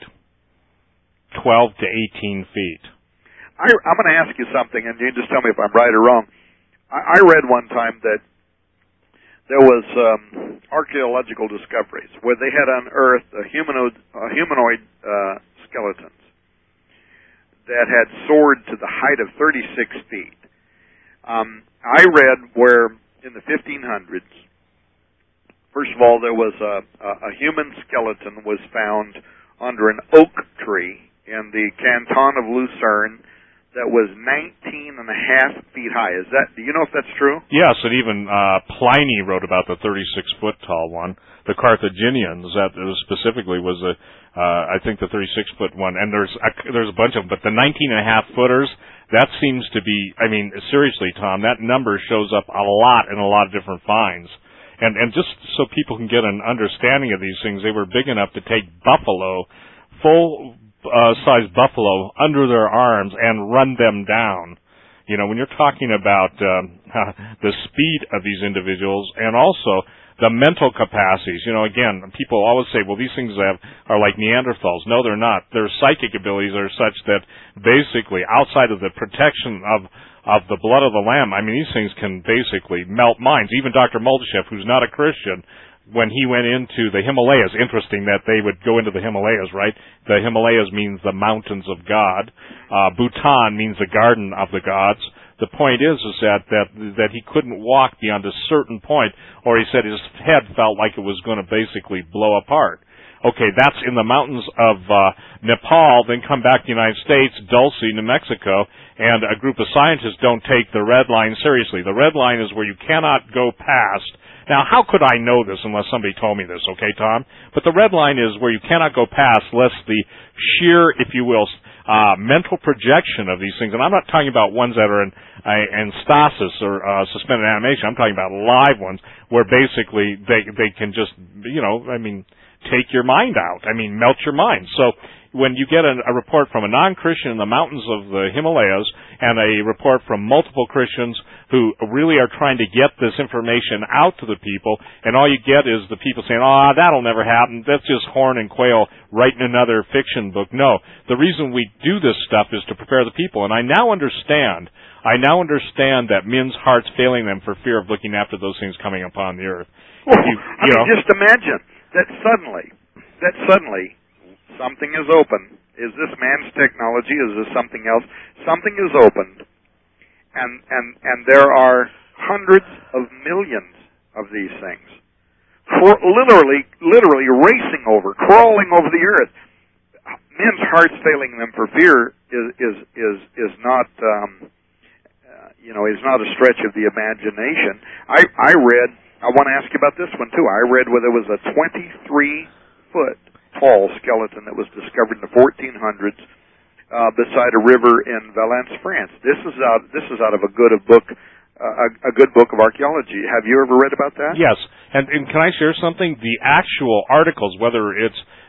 twelve to eighteen feet. I, I'm going to ask you something, and you just tell me if I'm right or wrong. I, I read one time that there was um, archaeological discoveries where they had unearthed a humanoid, a humanoid uh, skeletons that had soared to the height of thirty-six feet. Um, I read where in the fifteen hundreds, first of all, there was a, a, a human skeleton was found under an oak tree in the canton of Lucerne that was nineteen and a half feet high. Is that? Do you know if that's true? Yes, and even uh, Pliny wrote about the thirty-six foot tall one. The Carthaginians, that specifically was a, uh, I think the thirty-six foot one, and there's a, there's a bunch of them, but the nineteen and a half footers. That seems to be, I mean, seriously, Tom, that number shows up a lot in a lot of different finds. And and just so people can get an understanding of these things, they were big enough to take buffalo, full-size uh, buffalo, under their arms and run them down. You know, when you're talking about um, the speed of these individuals and also the mental capacities, you know, again, people always say, well, these things have, are like Neanderthals. No, they're not. Their psychic abilities are such that basically, outside of the protection of of the blood of the Lamb, I mean, these things can basically melt minds. Even Doctor Moldashev, who's not a Christian, when he went into the Himalayas, interesting that they would go into the Himalayas, right? The Himalayas means the mountains of God. Uh, Bhutan means the garden of the gods. The point is, is that, that that he couldn't walk beyond a certain point, or he said his head felt like it was going to basically blow apart. Okay, that's in the mountains of uh, Nepal, then come back to the United States, Dulce, New Mexico, and a group of scientists don't take the red line seriously. The red line is where you cannot go past. Now, how could I know this unless somebody told me this, okay, Tom? But the red line is where you cannot go past lest the sheer, if you will, Uh, mental projection of these things, and I'm not talking about ones that are in, uh, in stasis or uh, suspended animation. I'm talking about live ones where basically they they can just, you know, I mean, take your mind out. I mean, melt your mind. So when you get a, a report from a non-Christian in the mountains of the Himalayas and a report from multiple Christians who really are trying to get this information out to the people, and all you get is the people saying, oh, that'll never happen, that's just horn and quail writing another fiction book. No, the reason we do this stuff is to prepare the people, and I now understand, I now understand that men's hearts failing them for fear of looking after those things coming upon the earth. Well, you, I you mean, know, just imagine that suddenly, that suddenly something is open. Is this man's technology? Is this something else? Something is opened, and and and there are hundreds of millions of these things, Cr- literally, literally racing over, crawling over the earth. Men's hearts failing them for fear is is is is not, um, uh, you know, is not a stretch of the imagination. I I read. I want to ask you about this one too. I read where there was a twenty-three foot tall skeleton that was discovered in the fourteen hundreds uh, beside a river in Valence, France. This is out. This is out of a good book, uh, a, a good book of archaeology. Have you ever read about that? Yes, and, and can I share something? The actual articles, whether it's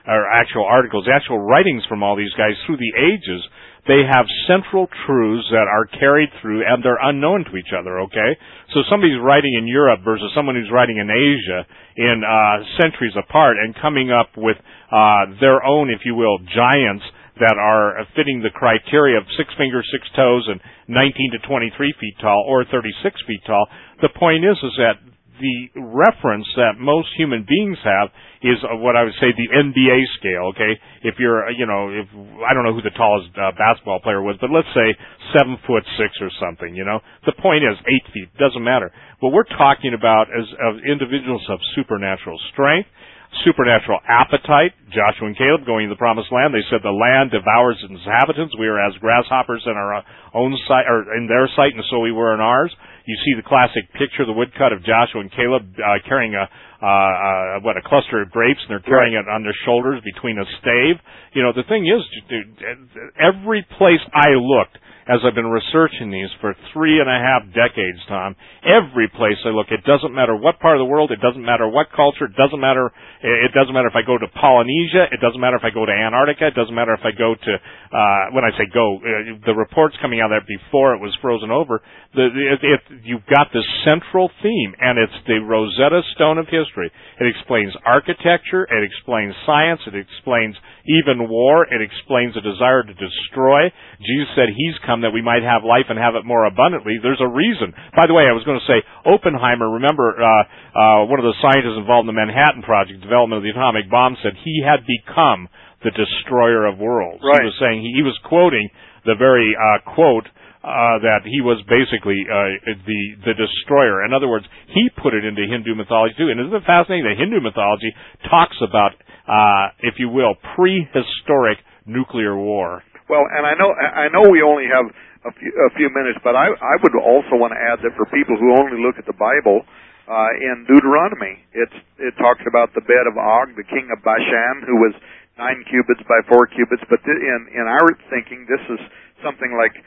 or actual articles, the actual writings from all these guys through the ages, they have central truths that are carried through, and they're unknown to each other, okay? So somebody's writing in Europe versus someone who's writing in Asia in uh, centuries apart and coming up with uh, their own, if you will, giants that are fitting the criteria of six fingers, six toes, and nineteen to twenty-three feet tall, or thirty-six feet tall. The point is, is that the reference that most human beings have is what I would say the N B A scale, okay? If you're, you know, if, I don't know who the tallest uh, basketball player was, but let's say seven foot six or something, you know? The point is eight feet, doesn't matter. What we're talking about is of individuals of supernatural strength, supernatural appetite. Joshua and Caleb going to the promised land, they said the land devours its inhabitants. We are as grasshoppers in our own sight, or in their sight, and so we were in ours. You see the classic picture, the woodcut of Joshua and Caleb uh, carrying a uh, uh, what a cluster of grapes, and they're carrying it on their shoulders between a stave. You know, the thing is, dude, every place I looked, as I've been researching these for three and a half decades, Tom, every place I look, it doesn't matter what part of the world, it doesn't matter what culture, it doesn't matter, it doesn't matter if I go to Polynesia, it doesn't matter if I go to Antarctica, it doesn't matter if I go to, uh, when I say go, uh, the reports coming out of that before it was frozen over, the, it, it, you've got this central theme, and it's the Rosetta Stone of history. It explains architecture, it explains science, it explains even war, it explains a desire to destroy. Jesus said he's come that we might have life and have it more abundantly. There's a reason. By the way, I was going to say, Oppenheimer, remember, uh, uh, one of the scientists involved in the Manhattan Project, development of the atomic bomb, said he had become the destroyer of worlds. Right. He was saying, he, he was quoting the very uh, quote uh, that he was basically uh, the the destroyer. In other words, he put it into Hindu mythology too. And isn't it fascinating that Hindu mythology talks about, uh, if you will, prehistoric nuclear war? Well, and I know I know we only have a few, a few minutes, but I, I would also want to add that for people who only look at the Bible, uh, in Deuteronomy, it's, it talks about the bed of Og, the king of Bashan, who was nine cubits by four cubits. But th- in in our thinking, this is something like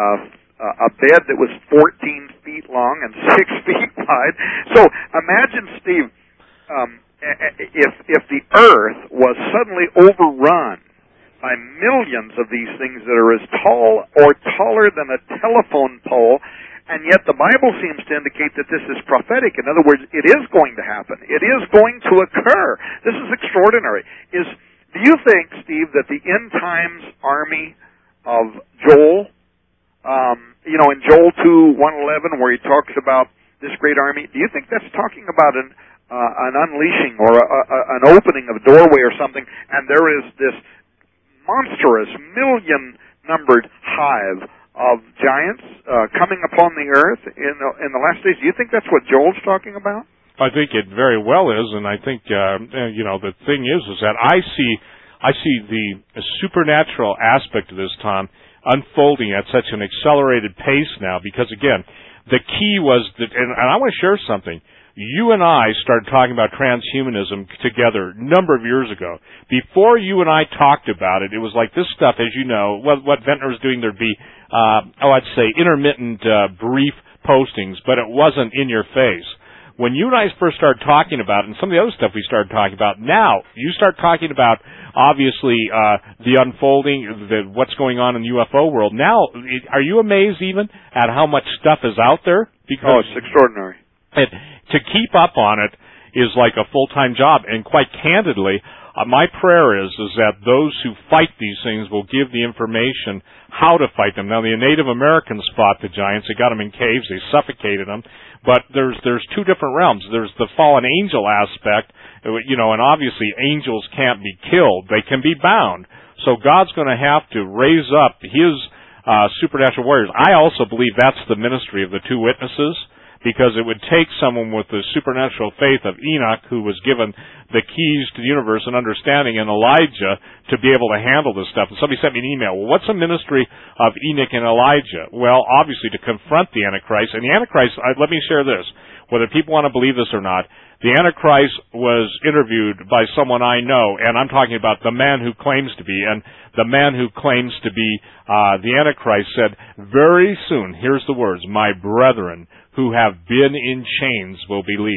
uh, a bed that was fourteen feet long and six feet wide. So imagine, Steve, um, if if the Earth was suddenly overrun by millions of these things that are as tall or taller than a telephone pole, and yet the Bible seems to indicate that this is prophetic. In other words, it is going to happen. It is going to occur. This is extraordinary. Is do you think, Steve, that the end times army of Joel, um, you know, in Joel two one eleven, where he talks about this great army, do you think that's talking about an uh, an unleashing or a, a, an opening of a doorway or something, and there is this monstrous, million-numbered hive of giants uh, coming upon the earth in the, in the last days? Do you think that's what Joel's talking about? I think it very well is, and I think uh, you know the thing is is that I see I see the supernatural aspect of this, Tom, unfolding at such an accelerated pace now. Because again, the key was that, and, and I want to share something. You and I started talking about transhumanism together a number of years ago. Before you and I talked about it, it was like this stuff, as you know, what, what Ventnor was doing, there'd be, uh, oh, I'd say intermittent, uh, brief postings, but it wasn't in your face. When you and I first started talking about it, and some of the other stuff we started talking about, now you start talking about, obviously, uh, the unfolding, the, what's going on in the U F O world. Now, are you amazed even at how much stuff is out there? Because oh, it's extraordinary. It, to keep up on it is like a full-time job, and quite candidly, uh, my prayer is is that those who fight these things will give the information how to fight them. Now, the Native Americans fought the giants; they got them in caves, they suffocated them. But there's there's two different realms. There's the fallen angel aspect, you know, and obviously angels can't be killed; they can be bound. So God's going to have to raise up His uh, supernatural warriors. I also believe that's the ministry of the two witnesses, because it would take someone with the supernatural faith of Enoch, who was given the keys to the universe and understanding, and Elijah, to be able to handle this stuff. And somebody sent me an email, well, what's the ministry of Enoch and Elijah? Well, obviously to confront the Antichrist. And the Antichrist, uh, let me share this, whether people want to believe this or not, the Antichrist was interviewed by someone I know, and I'm talking about the man who claims to be, and the man who claims to be uh, the Antichrist said, very soon, here's the words, my brethren who have been in chains will be released.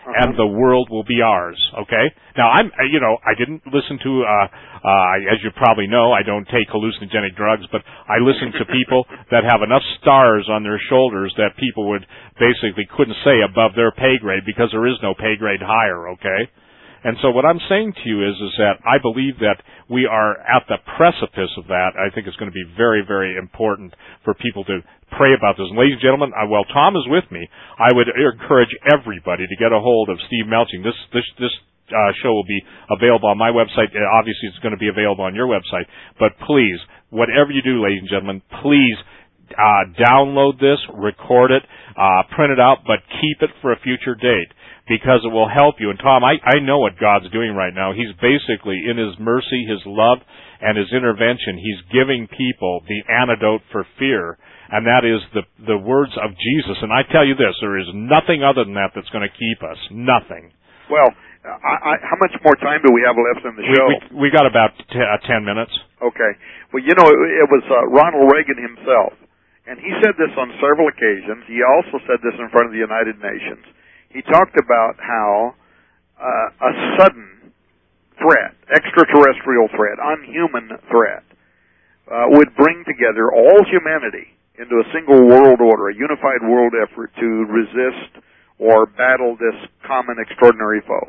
uh-huh. and the world will be ours. Okay. Now, I'm, you know, I didn't listen to, uh, uh, as you probably know, I don't take hallucinogenic drugs, but I listen to people that have enough stars on their shoulders that people would basically couldn't say above their pay grade because there is no pay grade higher. Okay. And so what I'm saying to you is, is that I believe that we are at the precipice of that. I think it's going to be very, very important for people to pray about this. And ladies and gentlemen, uh, while Tom is with me, I would encourage everybody to get a hold of Steve Melching. This, this, this uh, show will be available on my website. Uh, obviously, it's going to be available on your website. But please, whatever you do, ladies and gentlemen, please uh, download this, record it, uh, print it out, but keep it for a future date, because it will help you. And Tom, I, I know what God's doing right now. He's basically, in His mercy, His love, and His intervention, He's giving people the antidote for fear, and that is the the words of Jesus. And I tell you this, there is nothing other than that that's going to keep us. Nothing. Well, I, I, how much more time do we have left in the show? We, we, we got about t- uh, ten minutes. Okay. Well, you know, it, it was uh, Ronald Reagan himself, and he said this on several occasions. He also said this in front of the United Nations. He talked about how uh, a sudden threat, extraterrestrial threat, unhuman threat, uh, would bring together all humanity into a single world order, a unified world effort to resist or battle this common extraordinary foe.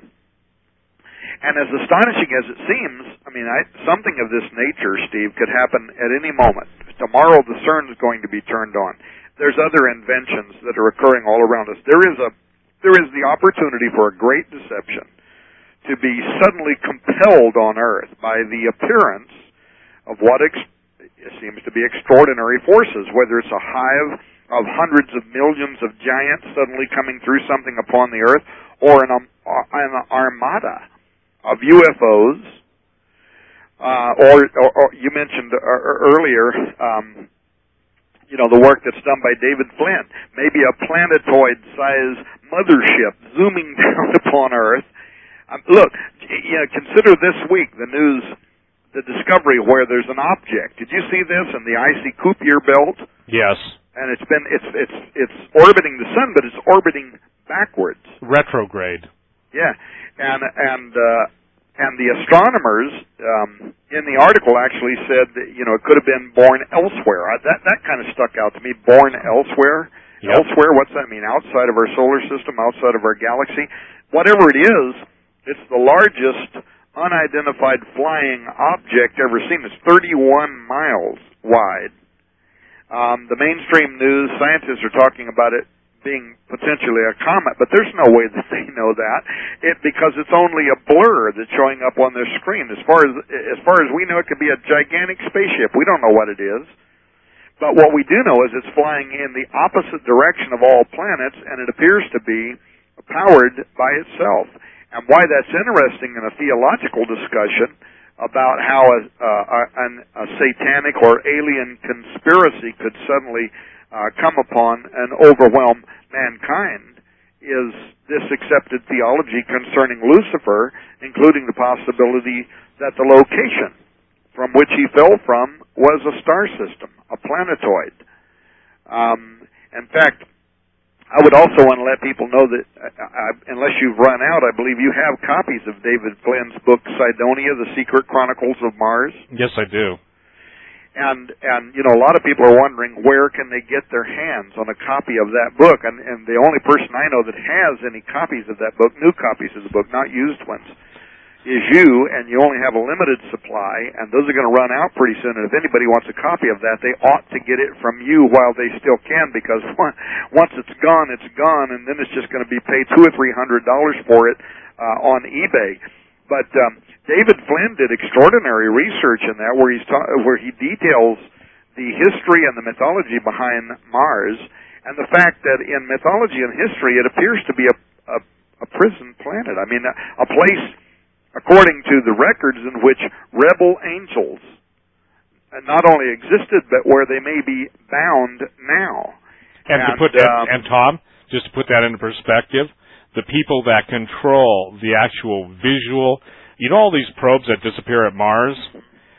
And as astonishing as it seems, I mean, I, something of this nature, Steve, could happen at any moment. Tomorrow the CERN is going to be turned on. There's other inventions that are occurring all around us. There is a There is the opportunity for a great deception to be suddenly compelled on Earth by the appearance of what ex- seems to be extraordinary forces, whether it's a hive of hundreds of millions of giants suddenly coming through something upon the Earth, or an, um, an armada of U F Os, uh, or, or, or you mentioned uh, earlier, um, you know, the work that's done by David Flynn, maybe a planetoid-sized mothership zooming down upon Earth. Um, look, you know, consider this week the news, the discovery where there's an object. Did you see this in the icy Kuiper belt? Yes. And it's been it's it's it's orbiting the sun, but it's orbiting backwards. Retrograde. Yeah, and and uh, and the astronomers um, in the article actually said that, you know, it could have been born elsewhere. I, that that kind of stuck out to me. Born elsewhere. Yep. Elsewhere. What's that mean? Outside of our solar system, outside of our galaxy. Whatever it is, it's the largest unidentified flying object ever seen. It's thirty-one miles wide. Um, the mainstream news, scientists are talking about it being potentially a comet, but there's no way that they know that, it because it's only a blur that's showing up on their screen. As far as as far as we know, it could be a gigantic spaceship. We don't know what it is, but what we do know is it's flying in the opposite direction of all planets, and it appears to be powered by itself. And why that's interesting in a theological discussion about how a, uh, a, a satanic or alien conspiracy could suddenly uh, come upon and overwhelm mankind is this accepted theology concerning Lucifer, including the possibility that the location from which he fell from was a star system, a planetoid. Um, in fact, I would also want to let people know that, uh, uh, unless you've run out, I believe you have copies of David Flynn's book, Cydonia, The Secret Chronicles of Mars. Yes, I do. And, and you know, a lot of people are wondering where can they get their hands on a copy of that book. And, and the only person I know that has any copies of that book, new copies of the book, not used ones, is you, and you only have a limited supply, and those are going to run out pretty soon. And if anybody wants a copy of that, they ought to get it from you while they still can, because once it's gone, it's gone, and then it's just going to be paid two or three hundred dollars for it uh, on eBay. But um, David Flynn did extraordinary research in that, where he's ta- where he details the history and the mythology behind Mars, and the fact that in mythology and history, it appears to be a, a, a prison planet. I mean, a, a place, according to the records, in which rebel angels not only existed, but where they may be bound now. And, and, to put that, um, and Tom, just to put that into perspective, the people that control the actual visual, you know all these probes that disappear at Mars?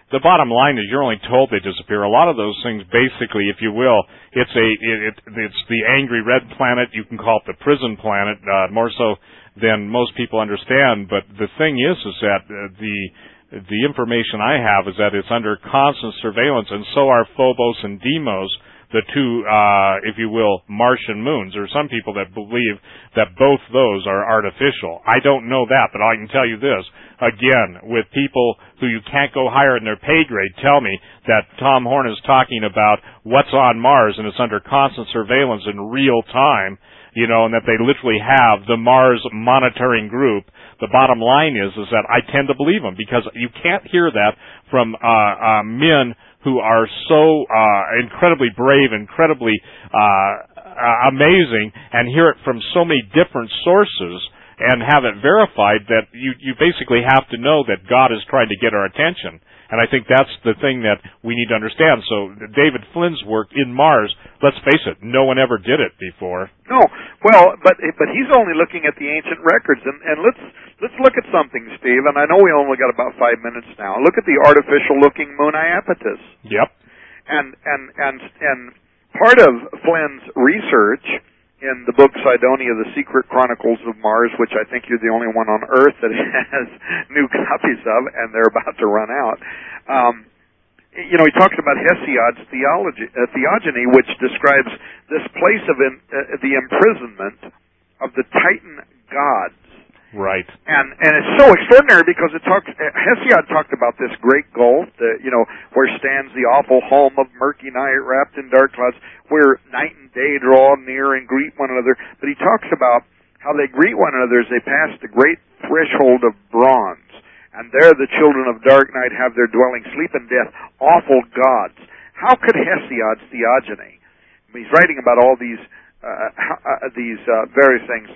the bottom line is you're only told they disappear. A lot of those things, basically, if you will, it's a it, it it's the angry red planet. You can call it the prison planet, uh, more so than most people understand. But the thing is, is that uh, the the information I have is that it's under constant surveillance, and so are Phobos and Deimos, the two, uh, if you will, Martian moons. There are some people that believe that both those are artificial. I don't know that, but I can tell you this. Again, with people who you can't go higher in their pay grade tell me that Tom Horn is talking about what's on Mars and it's under constant surveillance in real time, you know, and that they literally have the Mars monitoring group. The bottom line is, is that I tend to believe them, because you can't hear that from uh, uh, men who are so uh, incredibly brave, incredibly uh, uh, amazing, and hear it from so many different sources and have it verified that you, you basically have to know that God is trying to get our attention. And I think that's the thing that we need to understand. So David Flynn's work in Mars, let's face it, no one ever did it before. No, well, but but he's only looking at the ancient records, and, and let's let's look at something, Steve. And I know we only got about five minutes now. Look at the artificial-looking moon Iapetus. Yep. And and and and part of Flynn's research in the book Cydonia, The Secret Chronicles of Mars, which I think you're the only one on Earth that has new copies of, and they're about to run out. Um, you know, he talks about Hesiod's theology, uh, theogony, which describes this place of in, uh, the imprisonment of the Titan gods. Right. And and it's so extraordinary because it talks. Hesiod talked about this great gulf, the, you know, where stands the awful home of murky night wrapped in dark clouds, where night and day draw near and greet one another. But he talks about how they greet one another as they pass the great threshold of bronze, and there the children of dark night have their dwelling, sleep and death, awful gods. How could Hesiod's theogony? I mean, he's writing about all these uh, uh, these uh, various things.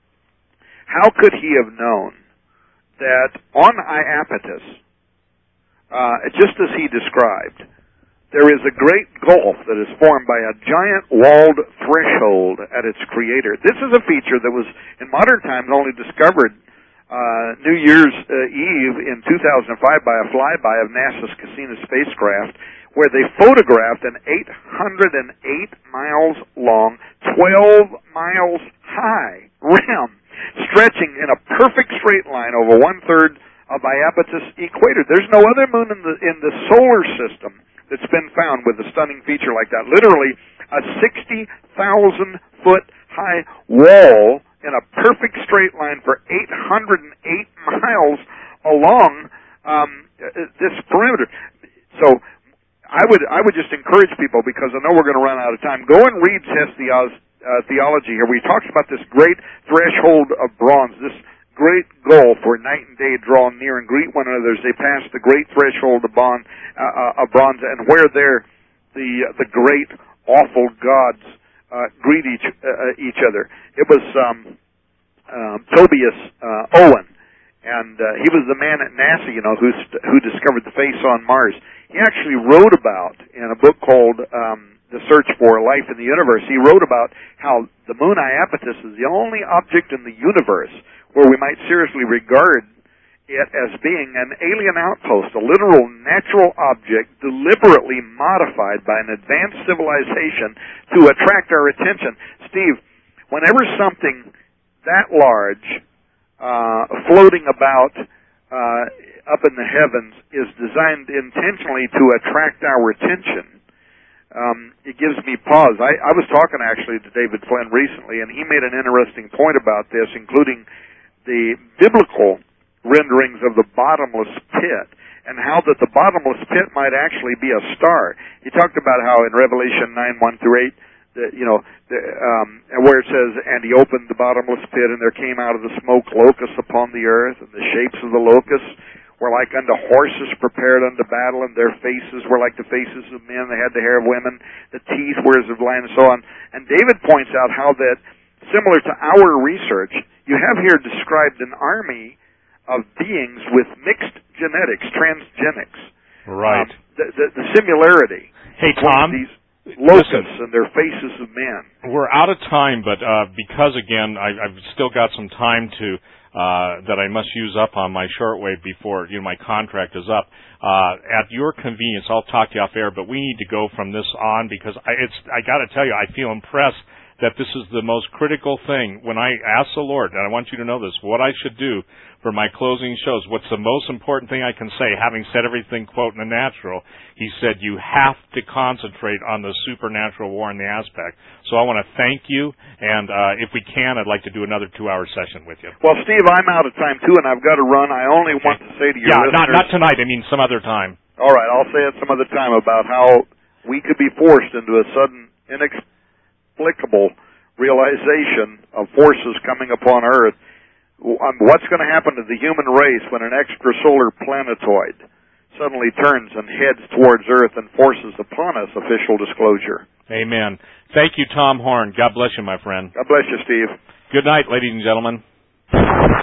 How could he have known that on Iapetus, uh, just as he described, there is a great gulf that is formed by a giant walled threshold at its creator? This is a feature that was, in modern times, only discovered uh, New Year's uh, Eve in two thousand five by a flyby of NASA's Cassini spacecraft, where they photographed an eight hundred eight miles long, twelve miles high rim, stretching in a perfect straight line over one-third of Iapetus' equator. There's no other moon in the in the solar system that's been found with a stunning feature like that. Literally a sixty thousand foot high wall in a perfect straight line for eight hundred eight miles along um, this perimeter. So I would I would just encourage people, because I know we're going to run out of time, go and read Hesiod's Uh, theology here. We talked about this great threshold of bronze, this great gulf where night and day draw near and greet one another as they pass the great threshold of, bond, uh, uh, of bronze, and where there the the great awful gods uh, greet each uh, each other. It was um, um, Tobias uh, Owen, and uh, he was the man at NASA, you know, who st- who discovered the face on Mars. He actually wrote about in a book called Um, The Search for Life in the Universe. He wrote about how the moon Iapetus is the only object in the universe where we might seriously regard it as being an alien outpost, a literal natural object deliberately modified by an advanced civilization to attract our attention. Steve, whenever something that large uh, floating about uh, up in the heavens is designed intentionally to attract our attention, Um, it gives me pause. I, I was talking actually to David Flynn recently, and he made an interesting point about this, including the biblical renderings of the bottomless pit, and how that the bottomless pit might actually be a star. He talked about how in Revelation nine, one through eight, that, you know, the, um, where it says, and he opened the bottomless pit, and there came out of the smoke locusts upon the earth, and the shapes of the locusts were like unto horses prepared unto battle, and their faces were like the faces of men. They had the hair of women, the teeth were as of lion, and so on. And David points out how that, similar to our research, you have here described an army of beings with mixed genetics, transgenics. Right. Um, the, the, the similarity. Hey, Tom. These locusts listen, and their faces of men. We're out of time, but uh, because, again, I, I've still got some time to uh, that I must use up on my shortwave before, you know, my contract is up. Uh, at your convenience, I'll talk to you off air, but we need to go from this on because I, it's, I gotta tell you, I feel impressed that this is the most critical thing. When I ask the Lord, and I want you to know this, what I should do for my closing shows, what's the most important thing I can say, having said everything, quote, in the natural, he said, you have to concentrate on the supernatural war in the aspect. So I want to thank you, and uh, if we can, I'd like to do another two-hour session with you. Well, Steve, I'm out of time, too, and I've got to run. I only okay. want to say to your yeah, listeners... Yeah, not, not tonight. I mean some other time. All right, I'll say it some other time about how we could be forced into a sudden, inexplicable realization of forces coming upon Earth. What's going to happen to the human race when an extrasolar planetoid suddenly turns and heads towards Earth and forces upon us official disclosure? Amen. Thank you, Tom Horn. God bless you, my friend. God bless you, Steve. Good night, ladies and gentlemen.